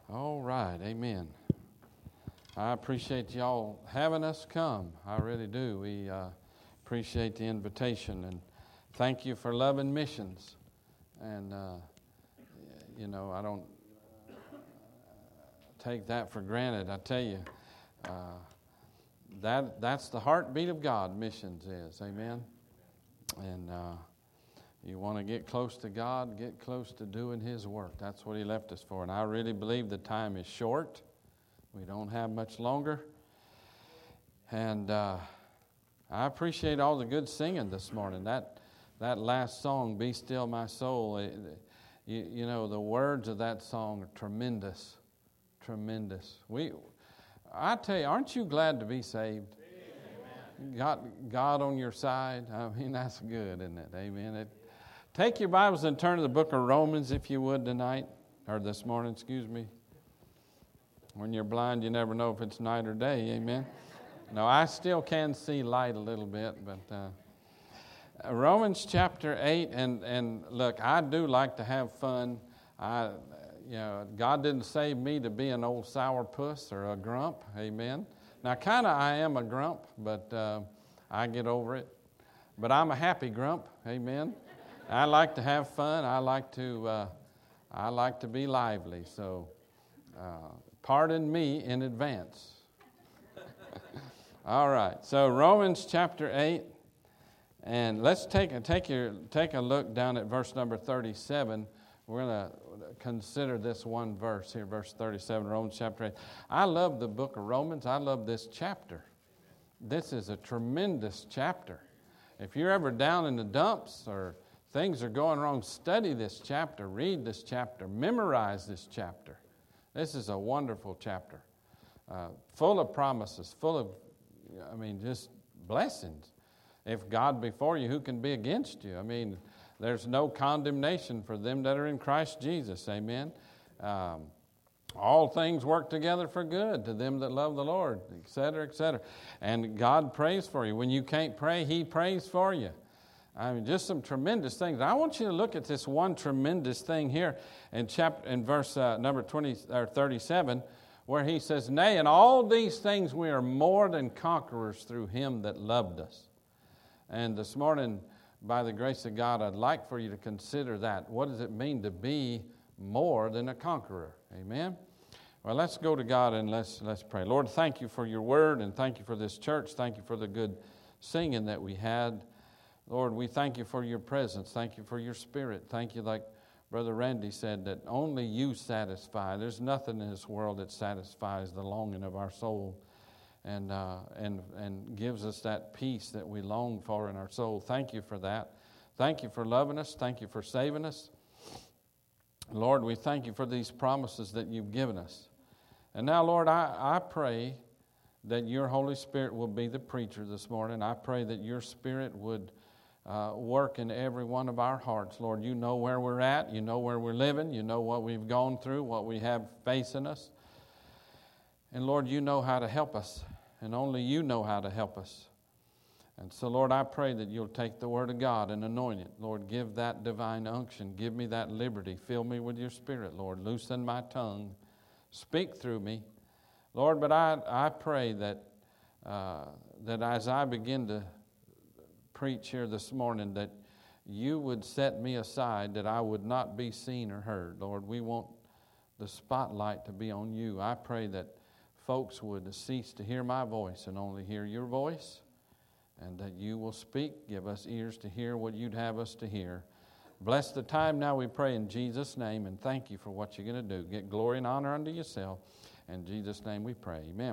All right, amen. I appreciate y'all having us come. I really do. We appreciate the invitation, and thank you for loving missions. And, I don't take that for granted. I tell you, that's the heartbeat of God, missions is. Amen. And you want to get close to God, get close to doing His work. That's what He left us for. And I really believe the time is short. We don't have much longer. And I appreciate all the good singing this morning. That last song, Be Still My Soul, the words of that song are tremendous. Tremendous. I tell you, aren't you glad to be saved? Got God on your side? I mean, that's good, isn't it? Amen. Take your Bibles and turn to the book of Romans, if you would, tonight. Or this morning, excuse me. When you're blind, you never know if it's night or day. Amen. No, I still can see light a little bit, but Romans chapter 8, and look, I do like to have fun. God didn't save me to be an old sourpuss or a grump. Amen. Now, I am a grump, but I get over it. But I'm a happy grump. Amen. I like to have fun. I like to be lively. So, pardon me in advance. All right. So Romans chapter 8, and let's take a look down at verse number 37. We're going to consider this one verse here, verse 37, Romans chapter 8. I love the book of Romans. I love this chapter. This is a tremendous chapter. If you're ever down in the dumps or things are going wrong, study this chapter, read this chapter, memorize this chapter. This is a wonderful chapter, full of promises, full of, just blessings. If God be for you, who can be against you? There's no condemnation for them that are in Christ Jesus. Amen. All things work together for good to them that love the Lord, et cetera, et cetera. And God prays for you. When you can't pray, He prays for you. Just some tremendous things. I want you to look at this one tremendous thing here in verse number 37, where he says, "Nay, in all these things we are more than conquerors through Him that loved us." And this morning, by the grace of God, I'd like for you to consider that. What does it mean to be more than a conqueror? Amen? Well, let's go to God and let's pray. Lord, thank you for your word, and thank you for this church. Thank you for the good singing that we had. Lord, we thank you for your presence. Thank you for your spirit. Thank you, like Brother Randy said, that only you satisfy. There's nothing in this world that satisfies the longing of our soul and gives us that peace that we long for in our soul. Thank you for that. Thank you for loving us. Thank you for saving us. Lord, we thank you for these promises that you've given us. And now, Lord, I pray that your Holy Spirit will be the preacher this morning. I pray that your Spirit would work in every one of our hearts. Lord, you know where we're at. You know where we're living. You know what we've gone through, what we have facing us. And Lord, you know how to help us, and only you know how to help us. And so, Lord, I pray that you'll take the Word of God and anoint it. Lord, give that divine unction. Give me that liberty. Fill me with your Spirit, Lord. Loosen my tongue. Speak through me. Lord, but I pray that as I begin to preach here this morning, that you would set me aside, that I would not be seen or heard. Lord, we want the spotlight to be on you. I pray that folks would cease to hear my voice and only hear your voice, and that you will speak. Give us ears to hear what you'd have us to hear. Bless the time now, we pray in Jesus' name, and thank you for what you're going to do. Get glory and honor unto yourself. In Jesus' name we pray. Amen.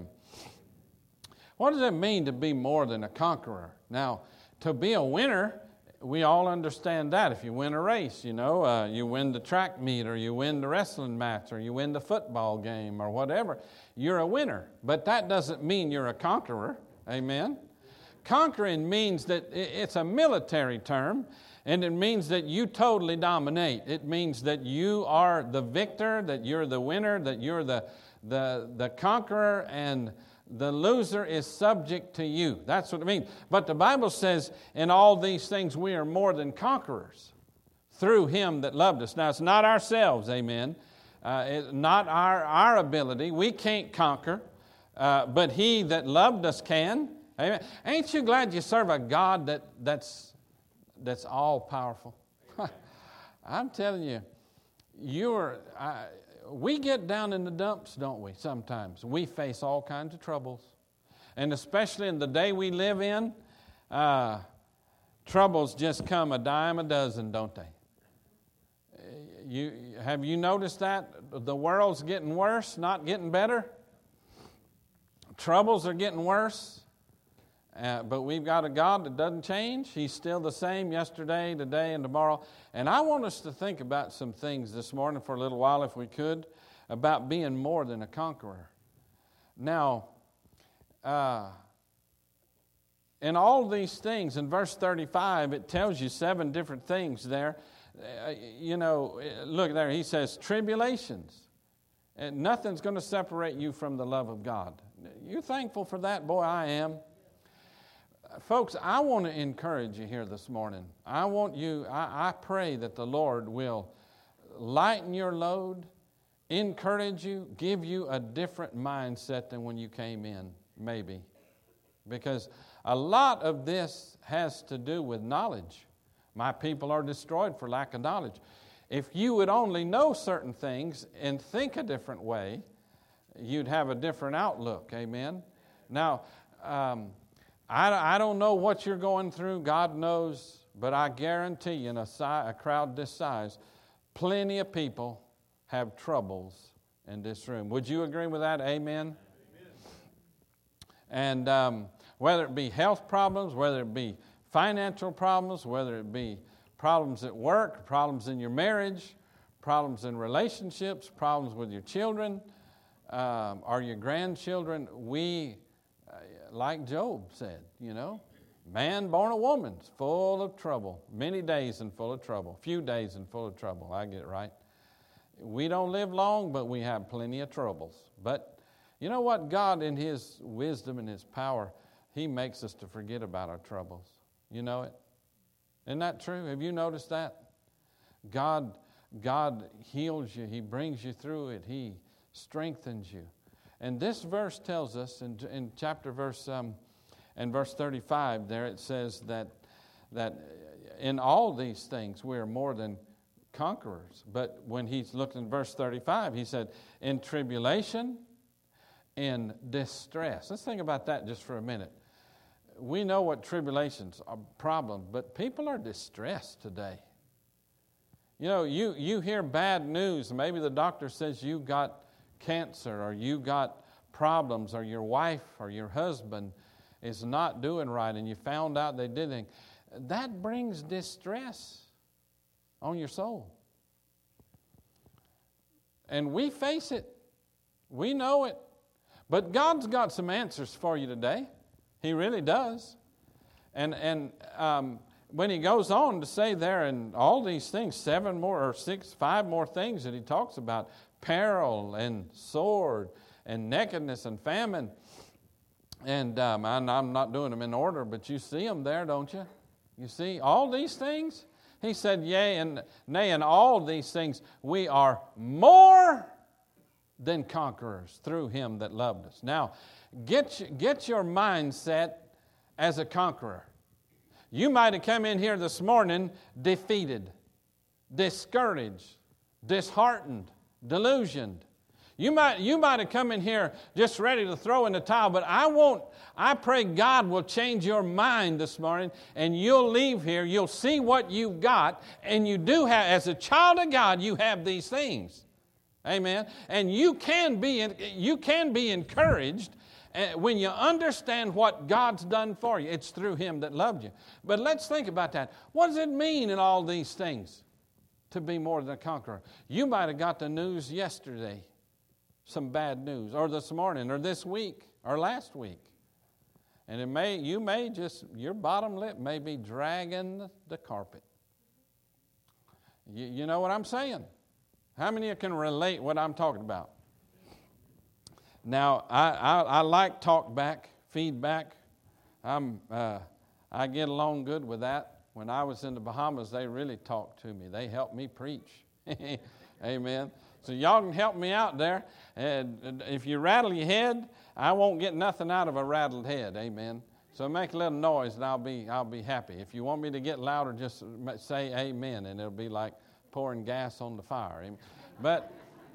What does it mean to be more than a conqueror? Now, to be a winner, we all understand that. If you win a race, you win the track meet, or you win the wrestling match, or you win the football game, or whatever, you're a winner. But that doesn't mean you're a conqueror. Amen? Conquering means that it's a military term, and it means that you totally dominate. It means that you are the victor, that you're the winner, that you're the conqueror, and the loser is subject to you. That's what it means. But the Bible says, in all these things we are more than conquerors through Him that loved us. Now, it's not ourselves, amen. It's not our ability. We can't conquer, but He that loved us can. Amen. Ain't you glad you serve a God that's all powerful? I'm telling you, we get down in the dumps, don't we, sometimes. We face all kinds of troubles. And especially in the day we live in, troubles just come a dime a dozen, don't they? Have you noticed that? The world's getting worse, not getting better. Troubles are getting worse. But we've got a God that doesn't change. He's still the same yesterday, today, and tomorrow. And I want us to think about some things this morning for a little while, if we could, about being more than a conqueror. Now, in all these things, in verse 35, it tells you 7 different things there. Look there, he says, tribulations. And nothing's going to separate you from the love of God. You thankful for that? Boy, I am. Folks, I want to encourage you here this morning. I pray that the Lord will lighten your load, encourage you, give you a different mindset than when you came in, maybe. Because a lot of this has to do with knowledge. My people are destroyed for lack of knowledge. If you would only know certain things and think a different way, you'd have a different outlook. Amen? Now, I don't know what you're going through. God knows. But I guarantee you, in a crowd this size, plenty of people have troubles in this room. Would you agree with that? Amen? And whether it be health problems, whether it be financial problems, whether it be problems at work, problems in your marriage, problems in relationships, problems with your children or your grandchildren, like Job said, man born of woman, full of trouble, many days and full of trouble, few days and full of trouble. I get it right. We don't live long, but we have plenty of troubles. But you know what? God, in His wisdom and His power, He makes us to forget about our troubles. You know it? Isn't that true? Have you noticed that? God heals you. He brings you through it. He strengthens you. And this verse tells us in verse 35 there, it says that in all these things we are more than conquerors. But when he's looked in verse 35, he said, in tribulation, in distress. Let's think about that just for a minute. We know what tribulations are, problems, but people are distressed today. You hear bad news. Maybe the doctor says you got cancer, or you got problems, or your wife or your husband is not doing right, and you found out they didn't. That brings distress on your soul. And we face it. We know it. But God's got some answers for you today. He really does. And when he goes on to say there in all these things, 5 more things that he talks about, peril and sword and nakedness and famine. And I'm not doing them in order, but you see them there, don't you? You see all these things? He said, yea, and nay, in all these things we are more than conquerors through Him that loved us. Now, get your mindset as a conqueror. You might have come in here this morning defeated, discouraged, disheartened, delusioned. You might have come in here just ready to throw in the towel, but I pray God will change your mind this morning, and you'll leave here, you'll see what you've got, and you do have, as a child of God, you have these things. Amen. And you can be encouraged when you understand what God's done for you. It's through Him that loved you. But let's think about that. What does it mean in all these things to be more than a conqueror? You might have got the news yesterday, some bad news, or this morning, or this week, or last week. And your bottom lip may be dragging the carpet. You know what I'm saying? How many of you can relate what I'm talking about? Now, I like talk back, feedback. I get along good with that. When I was in the Bahamas, they really talked to me. They helped me preach. Amen. So y'all can help me out there. And if you rattle your head, I won't get nothing out of a rattled head. Amen. So make a little noise, and I'll be happy. If you want me to get louder, just say amen, and it'll be like pouring gas on the fire. Amen. But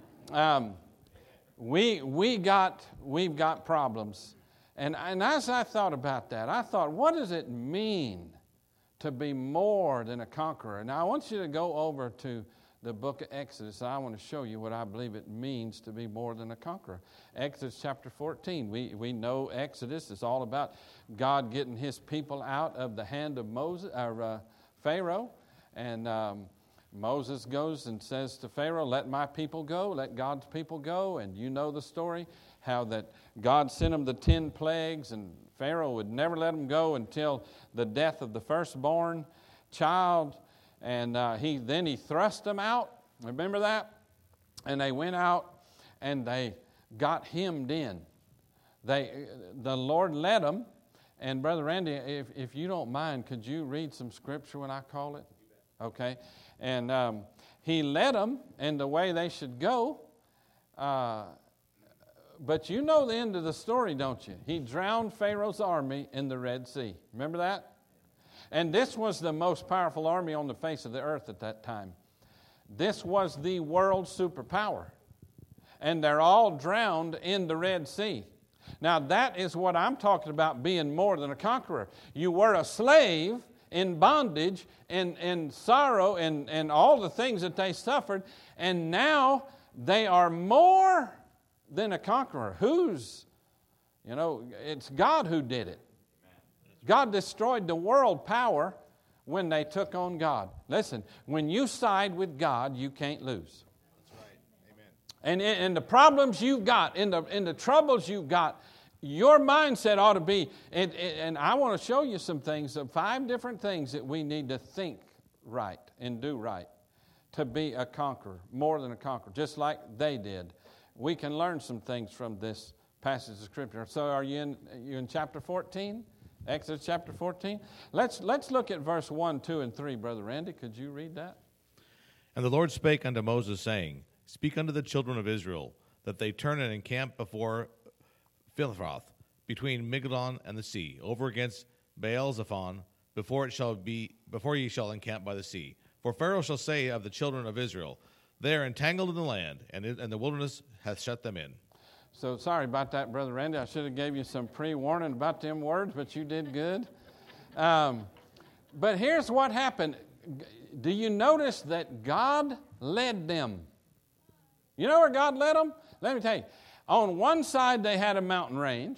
we've got problems. And as I thought about that, I thought, what does it mean to be more than a conqueror? Now, I want you to go over to the book of Exodus. I want to show you what I believe it means to be more than a conqueror. Exodus chapter 14. We know Exodus is all about God getting his people out of the hand of Pharaoh. And Moses goes and says to Pharaoh, let my people go, let God's people go. And you know the story, how that God sent them the 10 plagues, and Pharaoh would never let them go until the death of the firstborn child. And he thrust them out. Remember that? And they went out and they got hemmed in. The Lord led them. And Brother Randy, if you don't mind, could you read some scripture when I call it? Okay. And he led them in the way they should go. But you know the end of the story, don't you? He drowned Pharaoh's army in the Red Sea. Remember that? And this was the most powerful army on the face of the earth at that time. This was the world superpower. And they're all drowned in the Red Sea. Now that is what I'm talking about, being more than a conqueror. You were a slave in bondage and sorrow and all the things that they suffered. And now they are more than a conqueror. It's God who did it. God destroyed the world power when they took on God. Listen, when you side with God, you can't lose. That's right. Amen. And the problems you've got, in the troubles you've got, your mindset ought to be, and I want to show you some things, 5 different things that we need to think right and do right to be a conqueror, more than a conqueror, just like they did. We can learn some things from this passage of Scripture. So are you in chapter 14? Exodus chapter 14. Let's look at verse 1, 2, and 3, Brother Randy. Could you read that? And the Lord spake unto Moses, saying, Speak unto the children of Israel, that they turn and encamp before Philroth, between Migdon and the sea, over against Baal-zephon, before ye shall encamp by the sea. For Pharaoh shall say of the children of Israel, They are entangled in the land, and the wilderness hath shut them in. So sorry about that, Brother Randy. I should have gave you some pre-warning about them words, but you did good. But here's what happened. Do you notice that God led them? You know where God led them? Let me tell you. On one side, they had a mountain range.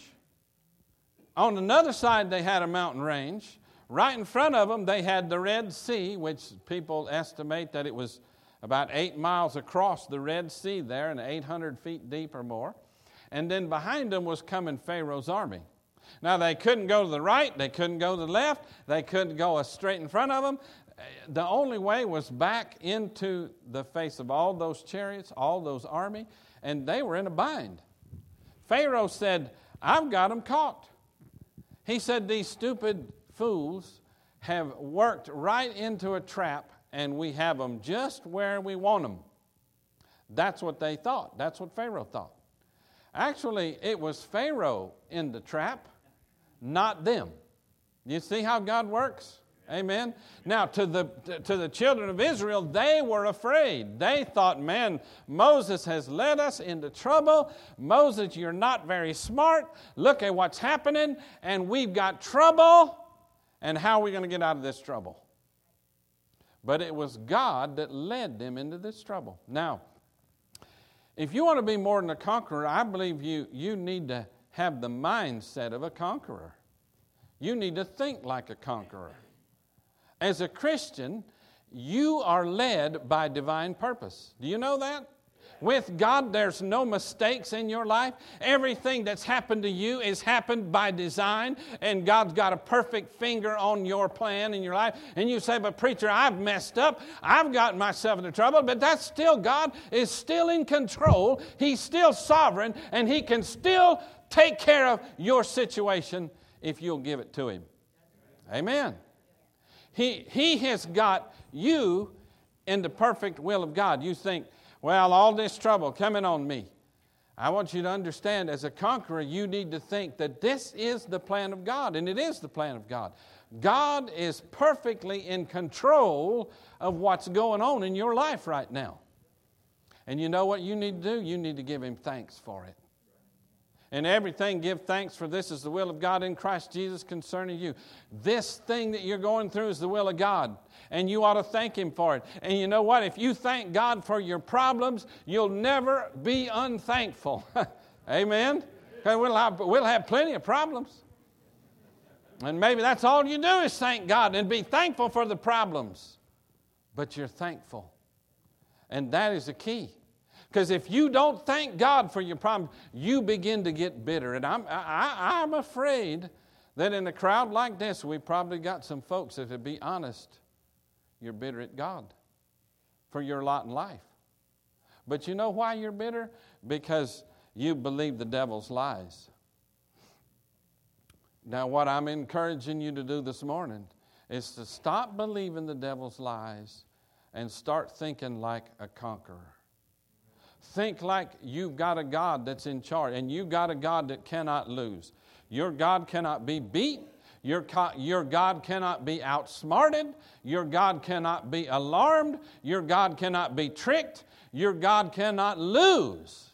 On another side, they had a mountain range. Right in front of them, they had the Red Sea, which people estimate that it was about 8 miles across the Red Sea there and 800 feet deep or more. And then behind them was coming Pharaoh's army. Now, they couldn't go to the right. They couldn't go to the left. They couldn't go straight in front of them. The only way was back into the face of all those chariots, all those army, and they were in a bind. Pharaoh said, I've got them caught. He said, these stupid fools have worked right into a trap, and we have them just where we want them. That's what they thought. That's what Pharaoh thought. Actually, it was Pharaoh in the trap, not them. You see how God works? Amen. Now, to the children of Israel, they were afraid. They thought, man, Moses has led us into trouble. Moses, you're not very smart. Look at what's happening, and we've got trouble. And how are we going to get out of this trouble? But it was God that led them into this trouble. Now, if you want to be more than a conqueror, I believe you need to have the mindset of a conqueror. You need to think like a conqueror. As a Christian, you are led by divine purpose. Do you know that? With God, there's no mistakes in your life. Everything that's happened to you is happened by design, and God's got a perfect finger on your plan in your life. And you say, but preacher, I've messed up. I've gotten myself into trouble. But that's still, God is still in control. He's still sovereign, and He can still take care of your situation if you'll give it to Him. Amen. He has got you in the perfect will of God. You think, Well, all this trouble coming on me. I want you to understand, as a conqueror, you need to think that this is the plan of God, and it is the plan of God. God is perfectly in control of what's going on in your life right now. And you know what you need to do? You need to give Him thanks for it. And everything, give thanks, for this is the will of God in Christ Jesus concerning you. This thing that you're going through is the will of God, and you ought to thank Him for it. And you know what? If you thank God for your problems, you'll never be unthankful. Amen? Because we'll have plenty of problems. And maybe that's all you do is thank God and be thankful for the problems. But you're thankful. And that is the key. Because if you don't thank God for your problems, you begin to get bitter. And I'm afraid that in a crowd like this, we probably got some folks that, to be honest, you're bitter at God for your lot in life. But you know why you're bitter? Because you believe the devil's lies. Now, what I'm encouraging you to do this morning is to stop believing the devil's lies and start thinking like a conqueror. Think like you've got a God that's in charge, and you've got a God that cannot lose. Your God cannot be beat. Your God cannot be outsmarted. Your God cannot be alarmed. Your God cannot be tricked. Your God cannot lose.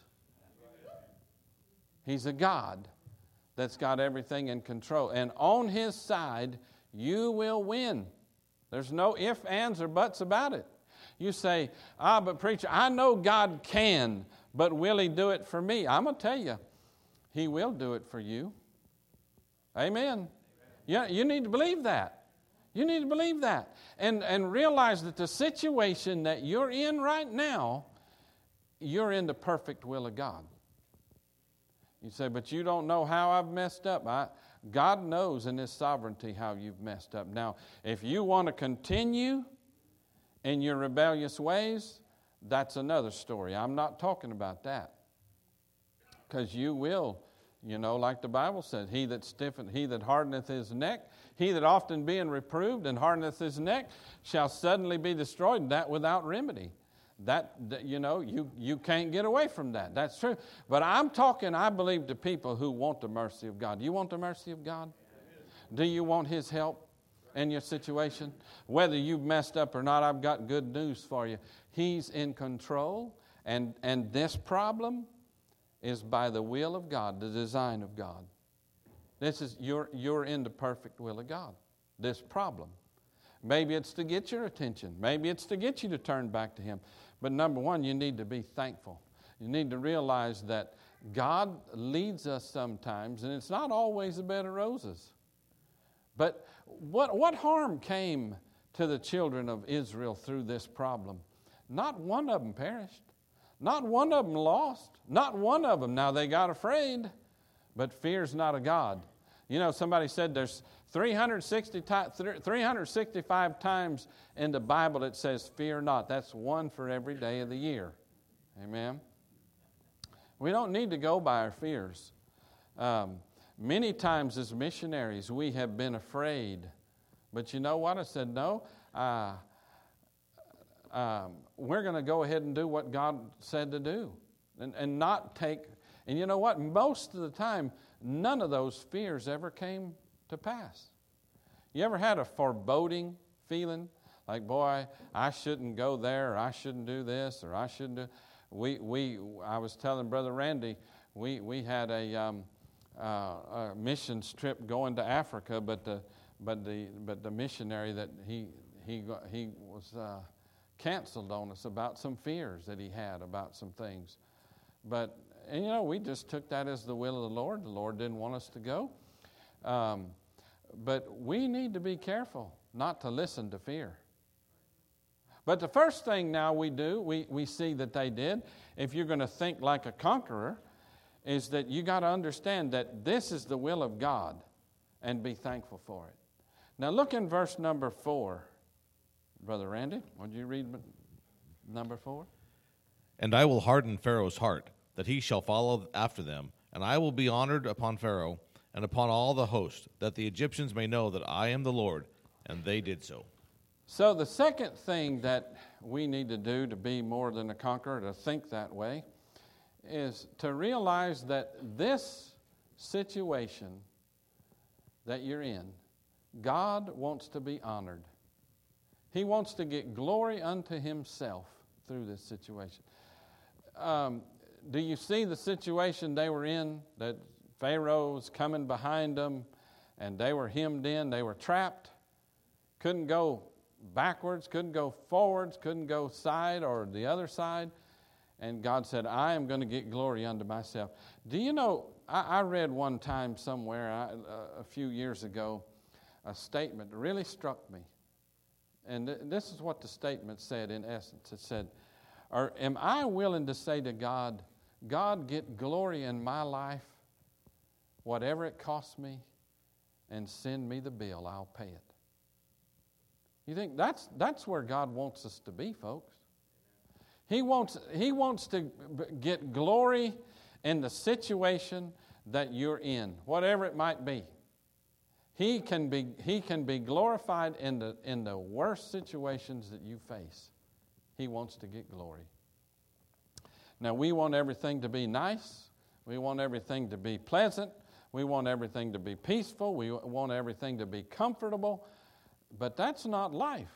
He's a God that's got everything in control. And on His side, you will win. There's no ifs, ands, or buts about it. You say, but preacher, I know God can, but will He do it for me? I'm going to tell you, He will do it for you. Amen. Yeah, you need to believe that. You need to believe that. And realize that the situation that you're in right now, you're in the perfect will of God. You say, but you don't know how I've messed up. God knows in His sovereignty how you've messed up. Now, if you want to continue in your rebellious ways, that's another story. I'm not talking about that. Because you will, like the Bible said, he that hardeneth his neck, he that often being reproved and hardeneth his neck shall suddenly be destroyed, that without remedy. You can't get away from that. That's true. But I'm talking, I believe, to people who want the mercy of God. You want the mercy of God? Do you want His help in your situation? Whether you've messed up or not, I've got good news for you. He's in control, and this problem is by the will of God, the design of God. This is you're in the perfect will of God. This problem. Maybe it's to get your attention. Maybe it's to get you to turn back to Him. But number one, you need to be thankful. You need to realize that God leads us sometimes, and it's not always a bed of roses. But what harm came to the children of Israel through this problem? Not one of them perished. Not one of them lost. Not one of them. Now, they got afraid, but fear's not a God. Somebody said there's 365 times in the Bible it says, fear not. That's one for every day of the year. Amen? We don't need to go by our fears. Many times as missionaries, we have been afraid. But you know what? I said, no, we're going to go ahead and do what God said to do. And not take, and you know what? Most of the time, none of those fears ever came to pass. You ever had a foreboding feeling? Like, boy, I shouldn't go there, or I shouldn't do this, or I shouldn't do... I was telling Brother Randy, we had a missions trip going to Africa, but the missionary that he was canceled on us about some fears that he had about some things. But we just took that as the will of the Lord. The Lord didn't want us to go. But we need to be careful not to listen to fear. But the first thing now we do, we see that they did, if you're going to think like a conqueror, is that you got to understand that this is the will of God and be thankful for it. Now look in verse number 4. Brother Randy, would you read number 4? And I will harden Pharaoh's heart, that he shall follow after them, and I will be honored upon Pharaoh and upon all the host, that the Egyptians may know that I am the Lord, and they did so. So the second thing that we need to do to be more than a conqueror, to think that way, is to realize that this situation that you're in, God wants to be honored. He wants to get glory unto himself through this situation. Do you see the situation they were in, that Pharaoh was coming behind them, and they were hemmed in, they were trapped, couldn't go backwards, couldn't go forwards, couldn't go side or the other side. And God said, I am going to get glory unto myself. Do you know, I read one time somewhere a few years ago a statement that really struck me. And this is what the statement said in essence. It said, am I willing to say to God, God, get glory in my life, whatever it costs me, and send me the bill, I'll pay it. You think that's where God wants us to be, folks. He wants to get glory in the situation that you're in, whatever it might be. He can be glorified in the worst situations that you face. He wants to get glory. Now, we want everything to be nice. We want everything to be pleasant. We want everything to be peaceful. We want everything to be comfortable. But that's not life.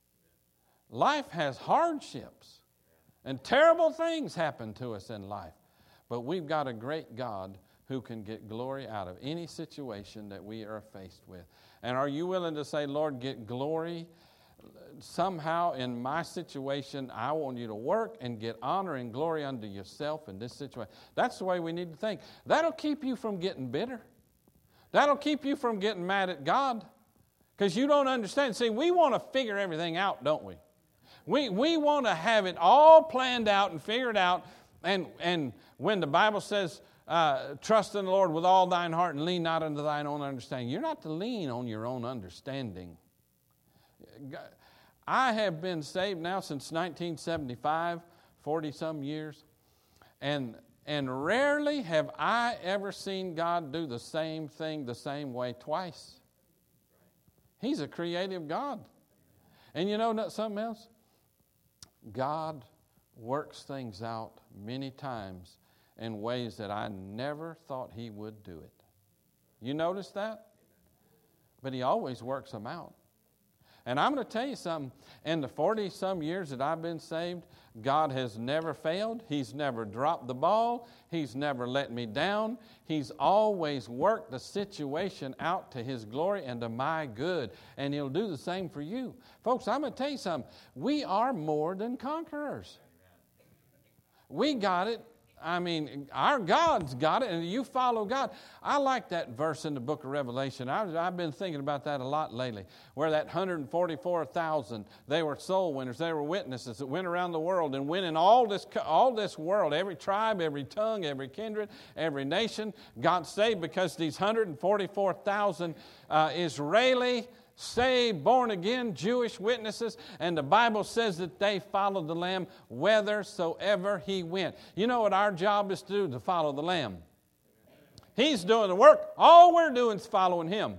Life has hardships. And terrible things happen to us in life. But we've got a great God who can get glory out of any situation that we are faced with. And are you willing to say, Lord, get glory somehow in my situation? I want you to work and get honor and glory unto yourself in this situation. That's the way we need to think. That'll keep you from getting bitter. That'll keep you from getting mad at God. Because you don't understand. See, we want to figure everything out, don't we? We want to have it all planned out and figured out. And when the Bible says, trust in the Lord with all thine heart and lean not unto thine own understanding, you're not to lean on your own understanding. I have been saved now since 1975, 40-some years, and rarely have I ever seen God do the same thing the same way twice. He's a creative God. And you know something else? God works things out many times in ways that I never thought He would do it. You notice that? But He always works them out. And I'm going to tell you something. In the 40-some years that I've been saved, God has never failed. He's never dropped the ball. He's never let me down. He's always worked the situation out to His glory and to my good. And He'll do the same for you. Folks, I'm going to tell you something. We are more than conquerors. We got it. I mean, our God's got it, and you follow God. I like that verse in the book of Revelation. I've been thinking about that a lot lately, where that 144,000, they were soul winners. They were witnesses that went around the world and went in all this world, every tribe, every tongue, every kindred, every nation got saved because these 144,000 Israeli saved, born again, Jewish witnesses, and the Bible says that they followed the Lamb whithersoever He went. You know what our job is to do? To follow the Lamb. He's doing the work. All we're doing is following Him.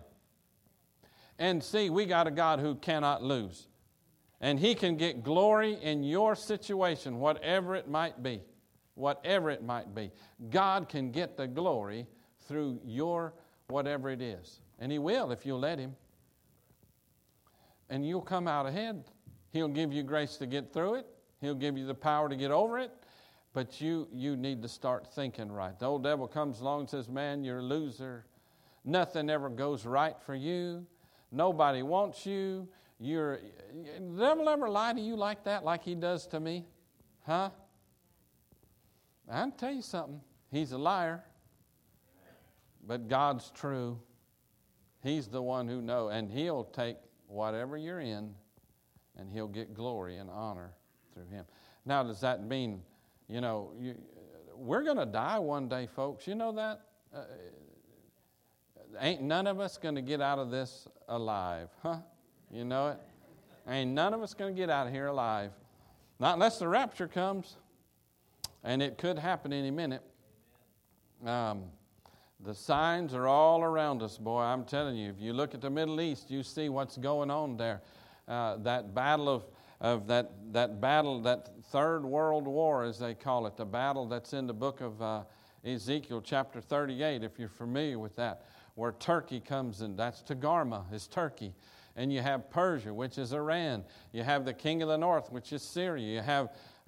And see, we got a God who cannot lose. And He can get glory in your situation, whatever it might be. Whatever it might be. God can get the glory through your whatever it is. And He will if you'll let Him. And you'll come out ahead. He'll give you grace to get through it. He'll give you the power to get over it. But you need to start thinking right. The old devil comes along and says, man, you're a loser. Nothing ever goes right for you. Nobody wants you. The devil ever lie to you like that, like he does to me? Huh? I'll tell you something. He's a liar. But God's true. He's the one who knows. And He'll take whatever you're in, and He'll get glory and honor through Him. Now, does that mean, we're going to die one day, folks? You know that? Ain't none of us going to get out of this alive, huh? You know it? Ain't none of us going to get out of here alive. Not unless the rapture comes, and it could happen any minute. The signs are all around us, boy. I'm telling you, if you look at the Middle East, you see what's going on there. that battle of that battle, that Third World War, as they call it, the battle that's in the book of Ezekiel chapter 38, if you're familiar with that, where Turkey comes in. That's Togarmah, is Turkey. And you have Persia, which is Iran. You have the king of the north, which is Syria. You have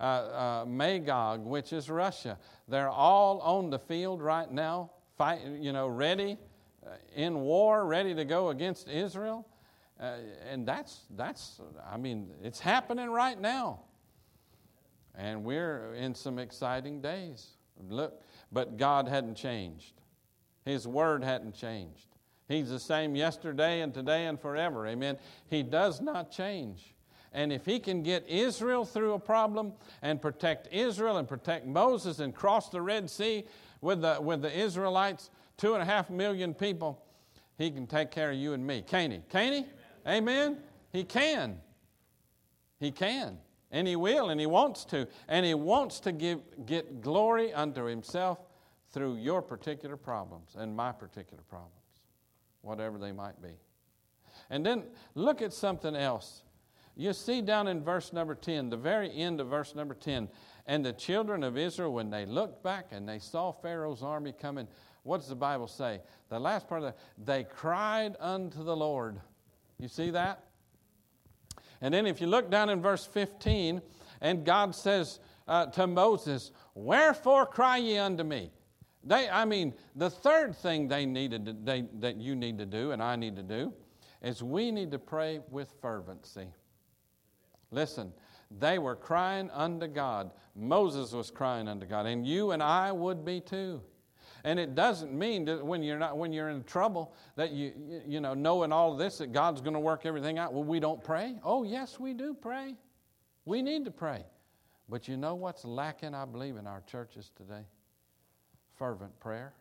Magog, which is Russia. They're all on the field right now, ready in war, ready to go against Israel. And it's happening right now. And we're in some exciting days. Look, but God hadn't changed. His word hadn't changed. He's the same yesterday and today and forever. Amen. He does not change. And if he can get Israel through a problem and protect Israel and protect Moses and cross the Red Sea with the Israelites, 2.5 million people, he can take care of you and me. Can't he? Can't he? Amen? He can. He can. And he will, and he wants to. And he wants to get glory unto himself through your particular problems and my particular problems, whatever they might be. And then look at something else. You see down in verse number 10, the very end of verse number 10, and the children of Israel, when they looked back and they saw Pharaoh's army coming, what does the Bible say? The last part of that, they cried unto the Lord. You see that? And then if you look down in verse 15, and God says to Moses, wherefore cry ye unto me? The third thing that you need to do and I need to do is we need to pray with fervency. Listen, they were crying unto God. Moses was crying unto God, and you and I would be too. And it doesn't mean that when you're in trouble that you knowing all of this that God's going to work everything out. Well, we don't pray. Oh, yes, we do pray. We need to pray. But you know what's lacking, I believe, in our churches today? Fervent prayer.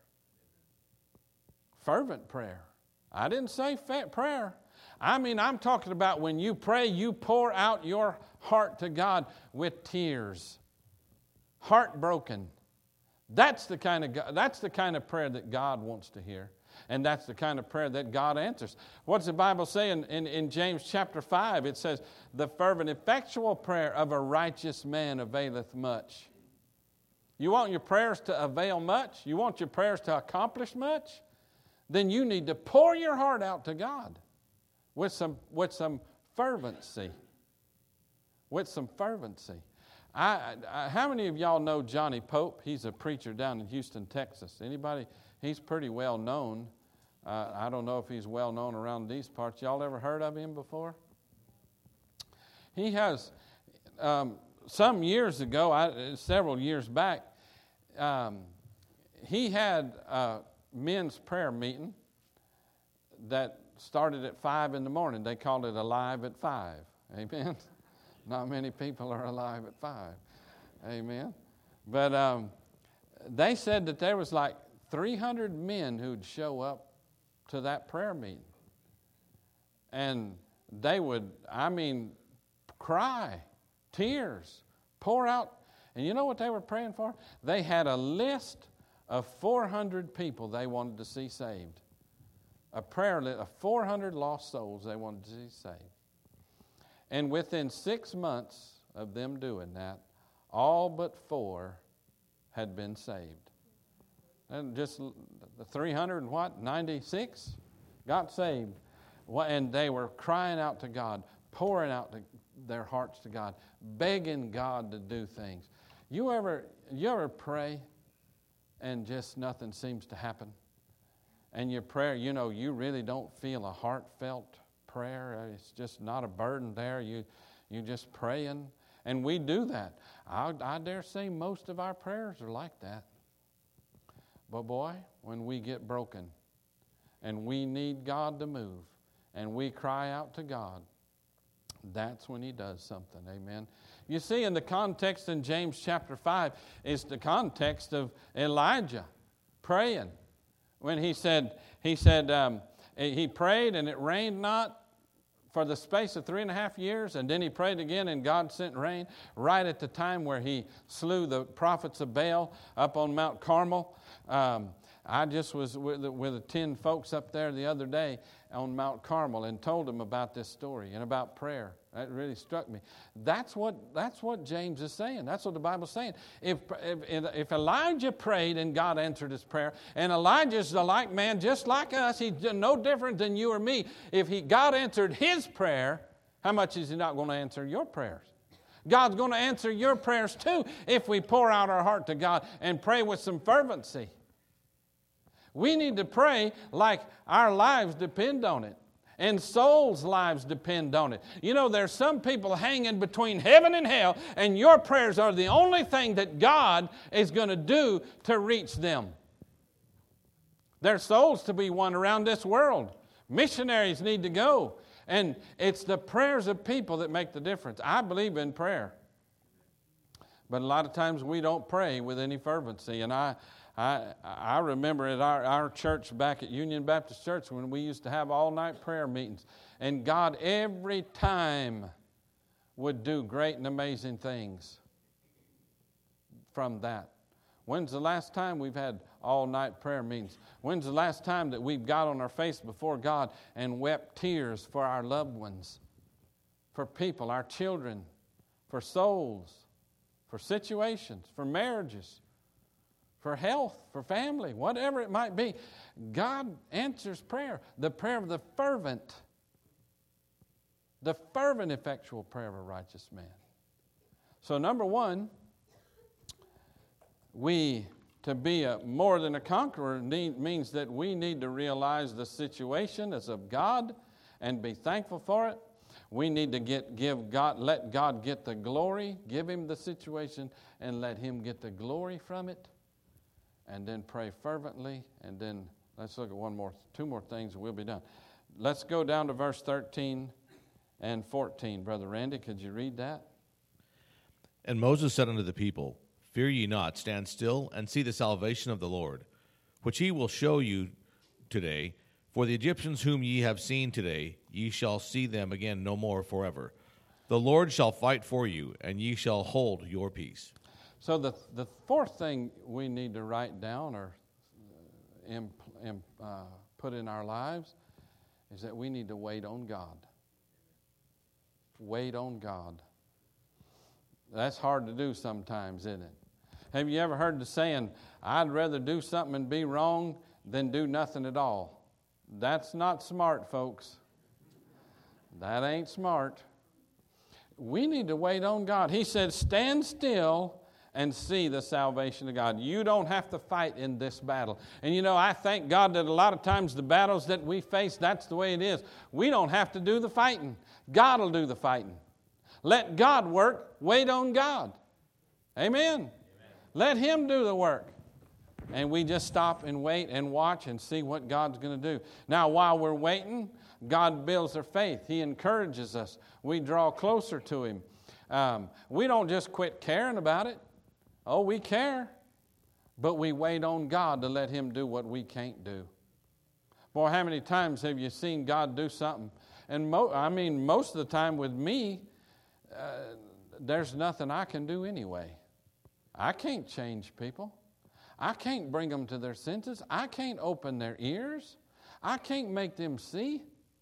Fervent prayer. I didn't say prayer. I'm talking about when you pray, you pour out your heart to God with tears. Heartbroken. That's the kind of prayer that God wants to hear. And that's the kind of prayer that God answers. What's the Bible say in James chapter 5? It says, the fervent, effectual prayer of a righteous man availeth much. You want your prayers to avail much? You want your prayers to accomplish much? Then you need to pour your heart out to God with some fervency. With some fervency. How many of y'all know Johnny Pope? He's a preacher down in Houston, Texas. Anybody? He's pretty well known. I don't know if he's well known around these parts. Y'all ever heard of him before? He has, some years ago, several years back, he had a men's prayer meeting that started at 5 in the morning. They called it Alive at 5. Amen. Not many people are alive at 5. Amen. But they said that there was like 300 men who'd show up to that prayer meeting. And they would, cry, tears, pour out. And you know what they were praying for? They had a list of 400 people they wanted to see saved. A prayer list of 400 lost souls they wanted to see saved. And within 6 months of them doing that, all but 4 had been saved. And just the 396 got saved. And they were crying out to God, pouring out their hearts to God, begging God to do things. You ever pray and just nothing seems to happen? And your prayer, you really don't feel a heartfelt prayer. It's just not a burden there. You're just praying. And we do that. I dare say most of our prayers are like that. But boy, when we get broken and we need God to move and we cry out to God, that's when He does something. Amen. You see, in the context in James chapter 5 is the context of Elijah praying. When he said he prayed and it rained not for the space of 3.5 years, and then he prayed again and God sent rain right at the time where he slew the prophets of Baal up on Mount Carmel. I just was with 10 folks up there the other day on Mount Carmel and told them about this story and about prayer. That really struck me. That's what James is saying. That's what the Bible's saying. If Elijah prayed and God answered his prayer, and Elijah's the like man just like us, he's no different than you or me. If God answered his prayer, how much is he not going to answer your prayers? God's going to answer your prayers too if we pour out our heart to God and pray with some fervency. We need to pray like our lives depend on it. And souls' lives depend on it. You know, there's some people hanging between heaven and hell, and your prayers are the only thing that God is going to do to reach them. There's souls to be won around this world. Missionaries need to go. And it's the prayers of people that make the difference. I believe in prayer. But a lot of times we don't pray with any fervency. And I remember at our church back at Union Baptist Church when we used to have all-night prayer meetings. And God every time would do great and amazing things from that. When's the last time we've had all-night prayer meetings? When's the last time that we've got on our face before God and wept tears for our loved ones, for people, our children, for souls, for situations, for marriages, for health, for family, whatever it might be? God answers prayer, the prayer of the fervent effectual prayer of a righteous man. So number one, to be more than a conqueror means that we need to realize the situation is of God and be thankful for it. We need to let God get the glory, give Him the situation, and let Him get the glory from it. And then pray fervently. And then let's look at two more things, and we'll be done. Let's go down to verse 13 and 14. Brother Randy, could you read that? And Moses said unto the people, Fear ye not, stand still, and see the salvation of the Lord, which He will show you today. For the Egyptians whom ye have seen today, ye shall see them again no more forever. The Lord shall fight for you, and ye shall hold your peace. So the fourth thing we need to write down or put in our lives is that we need to wait on God. Wait on God. That's hard to do sometimes, isn't it? Have you ever heard the saying, I'd rather do something and be wrong than do nothing at all? That's not smart, folks. That ain't smart. We need to wait on God. He said, stand still and see the salvation of God. You don't have to fight in this battle. And you know, I thank God that a lot of times the battles that we face, that's the way it is. We don't have to do the fighting. God will do the fighting. Let God work. Wait on God. Amen. Let Him do the work. And we just stop and wait and watch and see what God's going to do. Now, while we're waiting, God builds our faith. He encourages us. We draw closer to Him. We don't just quit caring about it. Oh, we care. But we wait on God to let Him do what we can't do. Boy, how many times have you seen God do something? And most of the time with me, there's nothing I can do anyway. I can't change people. I can't bring them to their senses. I can't open their ears. I can't make them see.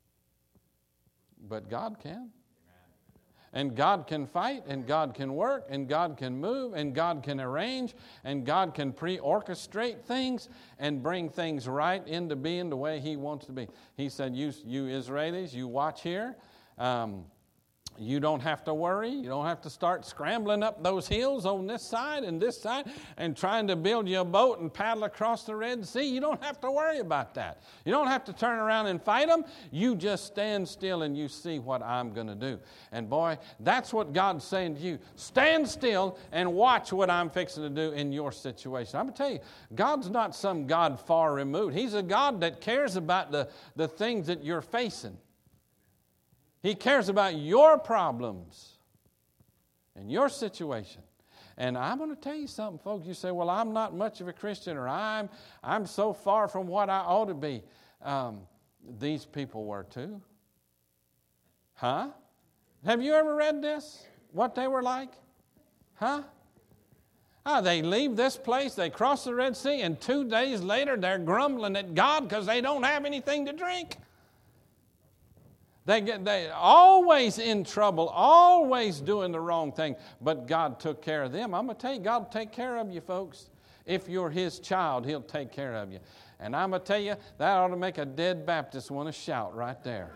But God can. And God can fight, and God can work, and God can move, and God can arrange, and God can pre-orchestrate things and bring things right into being the way He wants to be. He said, you Israelis, you watch here. You don't have to worry. You don't have to start scrambling up those hills on this side and trying to build you a boat and paddle across the Red Sea. You don't have to worry about that. You don't have to turn around and fight them. You just stand still and you see what I'm going to do. And boy, that's what God's saying to you. Stand still and watch what I'm fixing to do in your situation. I'm going to tell you, God's not some God far removed. He's a God that cares about the things that you're facing. He cares about your problems and your situation. And I'm going to tell you something, folks. You say, well, I'm not much of a Christian, or I'm so far from what I ought to be. These people were too. Huh? Have you ever read this? What they were like? Huh? They leave this place, they cross the Red Sea, and 2 days later they're grumbling at God because they don't have anything to drink. They always in trouble, always doing the wrong thing, but God took care of them. I'm going to tell you, God will take care of you, folks. If you're His child, He'll take care of you. And I'm going to tell you, that ought to make a dead Baptist want to shout right there.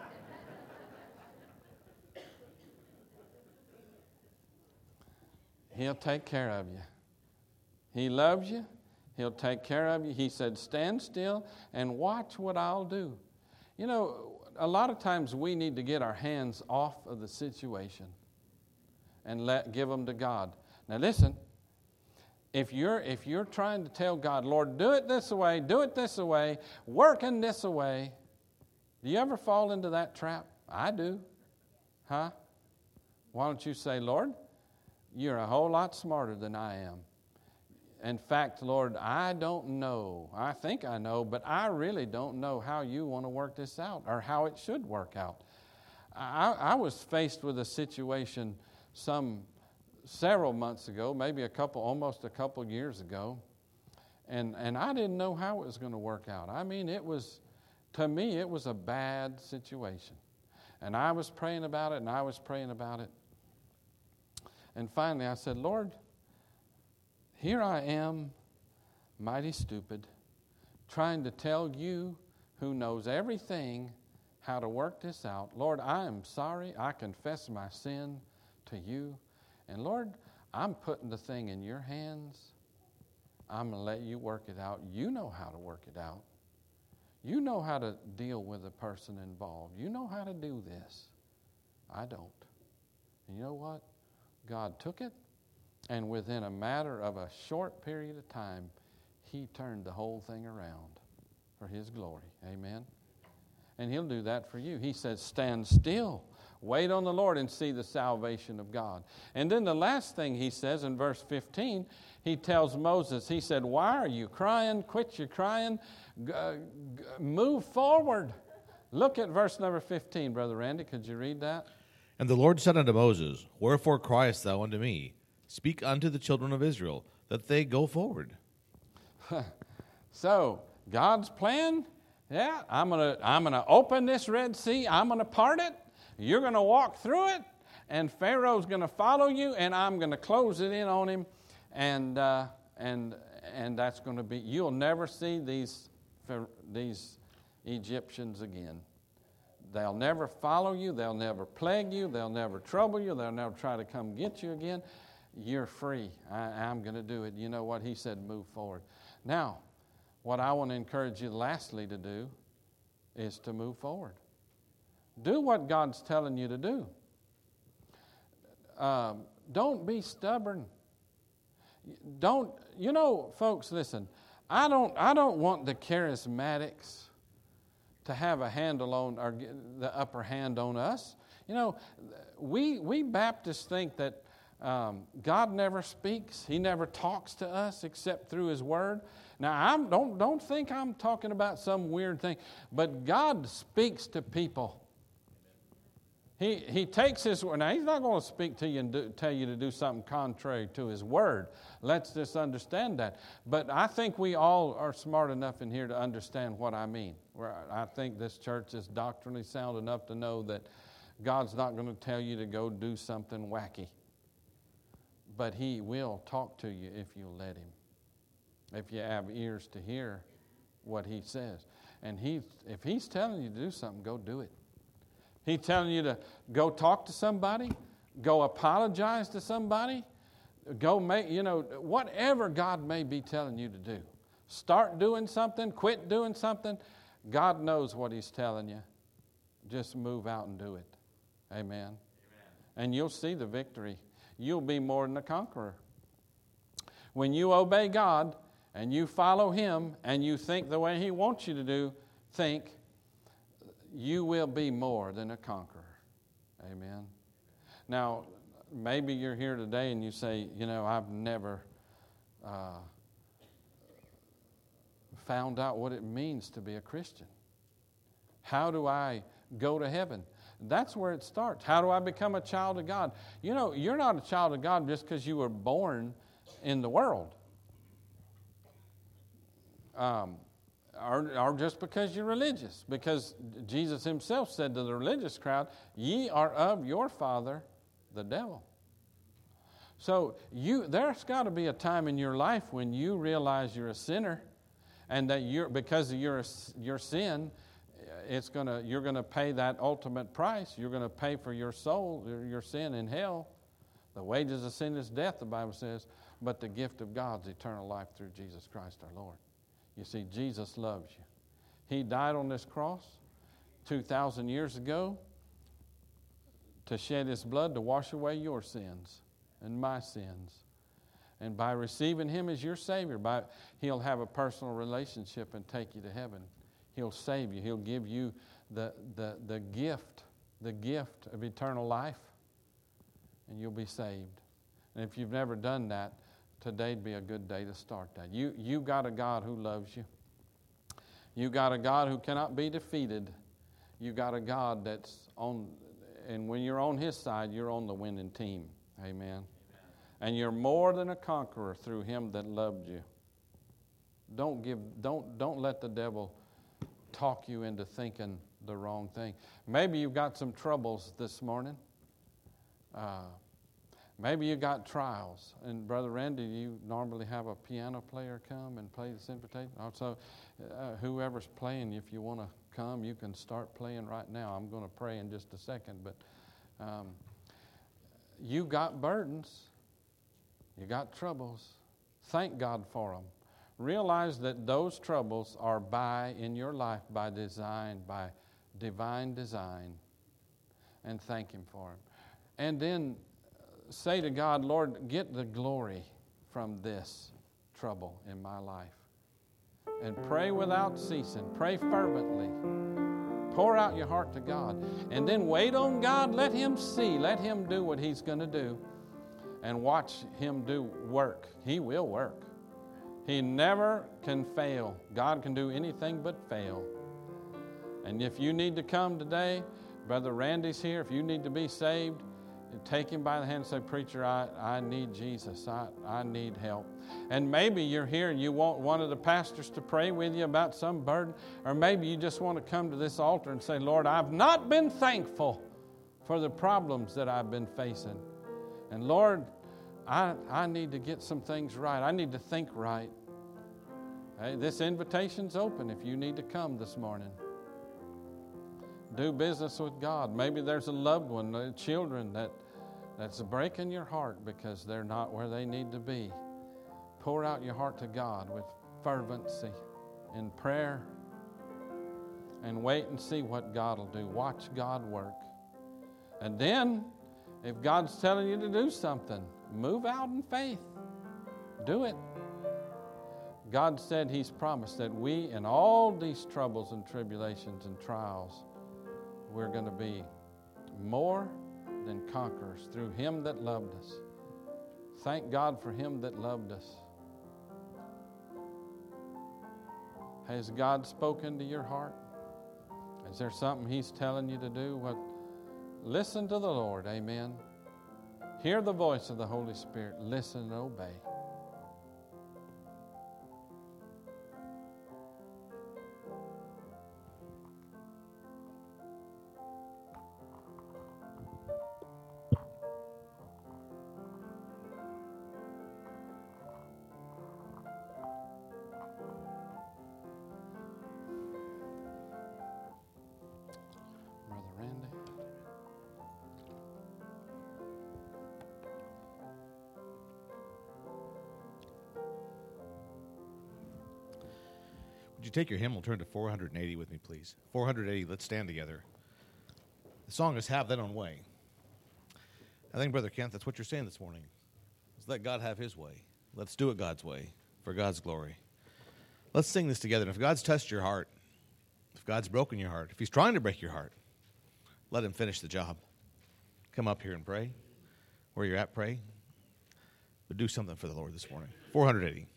He'll take care of you. He loves you. He'll take care of you. He said, stand still and watch what I'll do. You know, a lot of times we need to get our hands off of the situation and give them to God. Now listen, if you're trying to tell God, Lord, do it this way, work in this way, do you ever fall into that trap? I do. Huh? Why don't you say, Lord, you're a whole lot smarter than I am. In fact, Lord, I don't know. I think I know, but I really don't know how you want to work this out or how it should work out. I was faced with a situation several months ago, maybe almost a couple years ago, and I didn't know how it was going to work out. I mean, to me, it was a bad situation. And I was praying about it, And finally I said, Lord, here I am, mighty stupid, trying to tell you who knows everything how to work this out. Lord, I am sorry. I confess my sin to you. And Lord, I'm putting the thing in your hands. I'm going to let you work it out. You know how to work it out. You know how to deal with the person involved. You know how to do this. I don't. And you know what? God took it, and within a matter of a short period of time, He turned the whole thing around for His glory. Amen? And He'll do that for you. He says, stand still. Wait on the Lord and see the salvation of God. And then the last thing He says in verse 15, He tells Moses, He said, why are you crying? Quit your crying. Move forward. Look at verse number 15, Brother Randy. Could you read that? And the Lord said unto Moses, wherefore criest thou unto me? Speak unto the children of Israel, that they go forward. So, God's plan, I'm gonna open this Red Sea, I'm gonna part it, you're gonna walk through it, and Pharaoh's gonna follow you, and I'm gonna close it in on him, and that's gonna be, you'll never see these Egyptians again. They'll never follow you, they'll never plague you, they'll never trouble you, they'll never try to come get you again. You're free. I'm going to do it. You know what? He said, move forward. Now, what I want to encourage you lastly to do is to move forward. Do what God's telling you to do. Don't be stubborn. Folks, listen. I don't want the charismatics to have a handle on or the upper hand on us. You know, we Baptists think that God never speaks. He never talks to us except through His Word. Now, don't think I'm talking about some weird thing, but God speaks to people. He takes His Word. Now, He's not going to speak to you and tell you to do something contrary to His Word. Let's just understand that. But I think we all are smart enough in here to understand what I mean. I think this church is doctrinally sound enough to know that God's not going to tell you to go do something wacky. But He will talk to you if you'll let Him. If you have ears to hear what He says. And if He's telling you to do something, go do it. He's telling you to go talk to somebody, go apologize to somebody, go make, whatever God may be telling you to do. Start doing something, quit doing something. God knows what He's telling you. Just move out and do it. Amen. And you'll see the victory. You'll be more than a conqueror. When you obey God and you follow Him and you think the way He wants you to think, you will be more than a conqueror. Amen. Now, maybe you're here today and you say, I've never found out what it means to be a Christian. How do I go to heaven? That's where it starts. How do I become a child of God? You're not a child of God just because you were born in the world. Or just because you're religious. Because Jesus himself said to the religious crowd, ye are of your father, the devil. So there's got to be a time in your life when you realize you're a sinner, and that because of your sin, you're gonna pay that ultimate price. You're gonna pay for your soul, your sin in hell. The wages of sin is death, the Bible says, but the gift of God's eternal life through Jesus Christ our Lord. You see, Jesus loves you. He died on this cross 2,000 years ago to shed his blood to wash away your sins and my sins. And by receiving him as your Savior, he'll have a personal relationship and take you to heaven. He'll save you. He'll give you the gift of eternal life, and you'll be saved. And if you've never done that, today'd be a good day to start that. You got a God who loves you. You got a God who cannot be defeated. You got a God that's on, and when you're on his side, you're on the winning team. Amen. And you're more than a conqueror through him that loved you. Don't let the devil talk you into thinking the wrong thing. Maybe you've got some troubles this morning. Maybe you got trials. And Brother Randy, you normally have a piano player come and play this invitation. Also, whoever's playing, if you want to come, you can start playing right now. I'm going to pray in just a second. But you got burdens. You got troubles. Thank God for them. Realize that those troubles are in your life by design, by divine design. And thank him for them. And then say to God, Lord, get the glory from this trouble in my life. And pray without ceasing. Pray fervently. Pour out your heart to God. And then wait on God. Let him see. Let him do what he's going to do. And watch him do work. He will work. He never can fail. God can do anything but fail. And if you need to come today, Brother Randy's here. If you need to be saved, take him by the hand and say, Preacher, I need Jesus. I need help. And maybe you're here and you want one of the pastors to pray with you about some burden. Or maybe you just want to come to this altar and say, Lord, I've not been thankful for the problems that I've been facing. And Lord, I need to get some things right. I need to think right. Hey, this invitation's open if you need to come this morning. Do business with God. Maybe there's a loved one, children that's breaking your heart because they're not where they need to be. Pour out your heart to God with fervency in prayer and wait and see what God will do. Watch God work. And then, if God's telling you to do something, move out in faith. Do it. God said he's promised that we, in all these troubles and tribulations and trials, we're going to be more than conquerors through him that loved us. Thank God for him that loved us. Has God spoken to your heart? Is there something he's telling you to do? Listen to the Lord, amen. Hear the voice of the Holy Spirit. Listen and obey. Would you take your hymn? Turn to 480 with me, please. 480, let's stand together. The song is Have Thine Own Way. I think, Brother Kent, that's what you're saying this morning. Is let God have his way. Let's do it God's way, for God's glory. Let's sing this together. And if God's touched your heart, if God's broken your heart, if he's trying to break your heart, let him finish the job. Come up here and pray. Where you're at, pray. But do something for the Lord this morning. 480.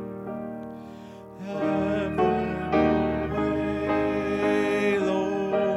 Have thine own way, Lord.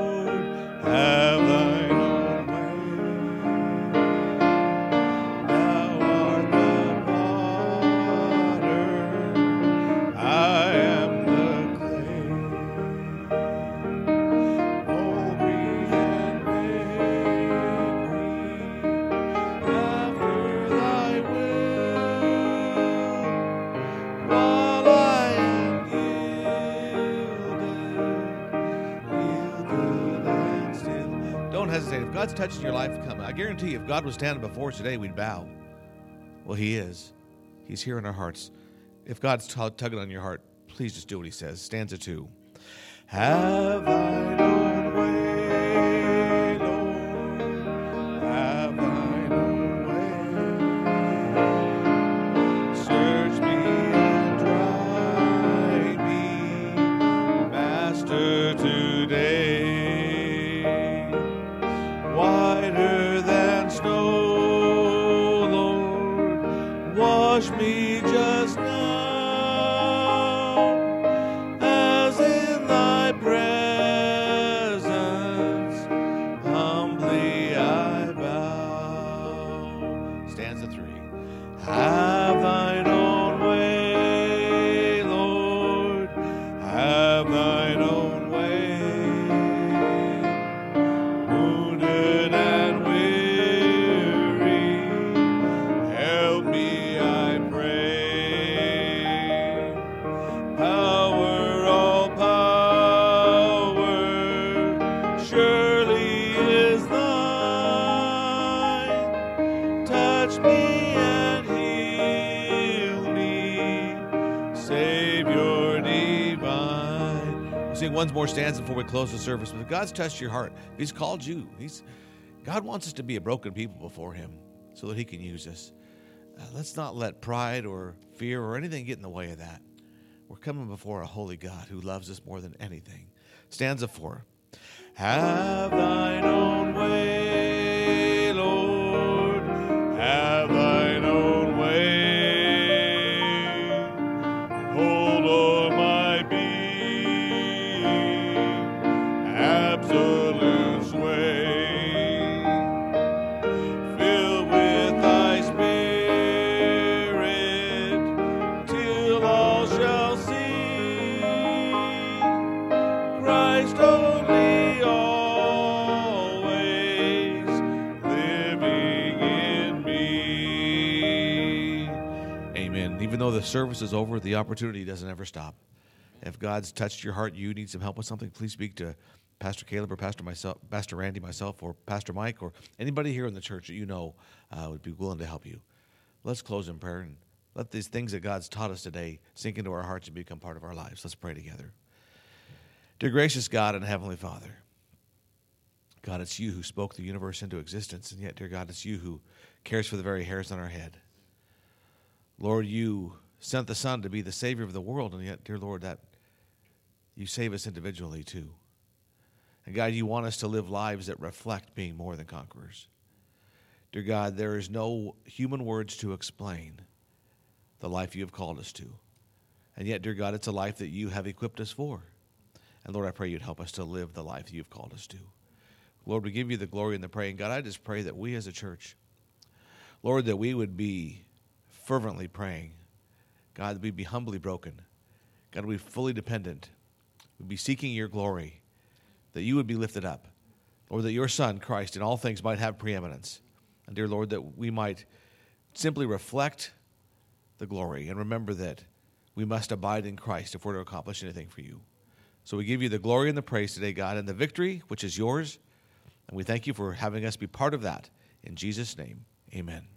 God's touching your life, come. I guarantee you, if God was standing before us today, we'd bow. Well, He is. He's here in our hearts. If God's tugging on your heart, please just do what He says. Stanza 2. Have thine own way, Lord. Have thine own way. Search me and try me, Master, today. Whiter than snow, Lord, wash me just now. Have thine own way, Lord, have thine own way. Wounded and weary, help me, I pray. Power, all power, surely is thine. Touch me. Sing one more stanza before we close the service. But if God's touched your heart, He's called you. God wants us to be a broken people before Him so that He can use us. Let's not let pride or fear or anything get in the way of that. We're coming before a holy God who loves us more than anything. Stanza 4. Have thine own way, Lord. Have thine own way. Hold on my being. Absolute sway, fill with thy spirit, till all shall see Christ only, always living in me. Amen. Even though the service is over, the opportunity doesn't ever stop. If God's touched your heart, you need some help with something, please speak to Pastor Caleb or Pastor Randy, myself, or Pastor Mike, or anybody here in the church that you know would be willing to help you. Let's close in prayer and let these things that God's taught us today sink into our hearts and become part of our lives. Let's pray together. Dear gracious God and Heavenly Father, God, it's you who spoke the universe into existence, and yet, dear God, it's you who cares for the very hairs on our head. Lord, you sent the Son to be the Savior of the world, and yet, dear Lord, that you save us individually too. And God, you want us to live lives that reflect being more than conquerors. Dear God, there is no human words to explain the life you have called us to. And yet, dear God, it's a life that you have equipped us for. And Lord, I pray you'd help us to live the life that you've called us to. Lord, we give you the glory and the praise. And God, I just pray that we as a church, Lord, that we would be fervently praying. God, that we'd be humbly broken. God, we'd be fully dependent. We'd be seeking your glory, that you would be lifted up. Lord, that your Son, Christ, in all things might have preeminence. And dear Lord, that we might simply reflect the glory and remember that we must abide in Christ if we're to accomplish anything for you. So we give you the glory and the praise today, God, and the victory, which is yours. And we thank you for having us be part of that. In Jesus' name, amen.